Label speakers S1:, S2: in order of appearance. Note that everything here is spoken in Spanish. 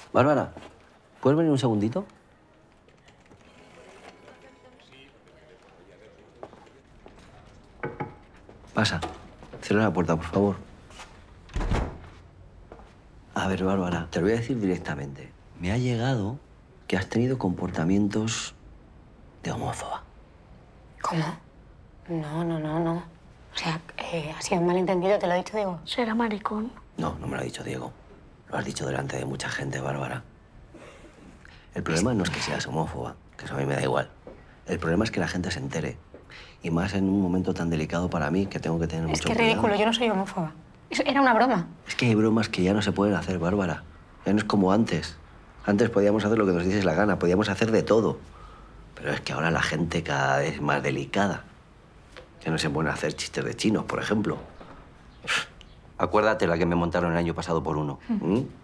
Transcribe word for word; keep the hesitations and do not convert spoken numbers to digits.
S1: Bárbara, ¿puedes venir un segundito? Pasa. Cierra la puerta, por favor. A ver, Bárbara, te lo voy a decir directamente. Me ha llegado que has tenido comportamientos de homófoba.
S2: ¿Cómo? No, no, no, no. O sea, eh, ha sido un malentendido, te lo he dicho, Diego.
S3: ¿Será maricón?
S1: No, no me lo ha dicho Diego. Lo has dicho delante de mucha gente, Bárbara. El problema no es que seas homófoba, que eso a mí me da igual. El problema es que la gente se entere. Y más en un momento tan delicado para mí, que tengo que tener
S2: Es
S1: mucho
S2: que es
S1: cuidado.
S2: ridículo, yo no soy homófoba. Eso era una broma.
S1: Es que hay bromas que ya no se pueden hacer, Bárbara. Ya no es como antes. Antes podíamos hacer lo que nos dices la gana, podíamos hacer de todo. Pero es que ahora la gente cada vez es más delicada. Ya no se pueden hacer chistes de chinos, por ejemplo. Acuérdate la que me montaron el año pasado por uno. ¿Mm?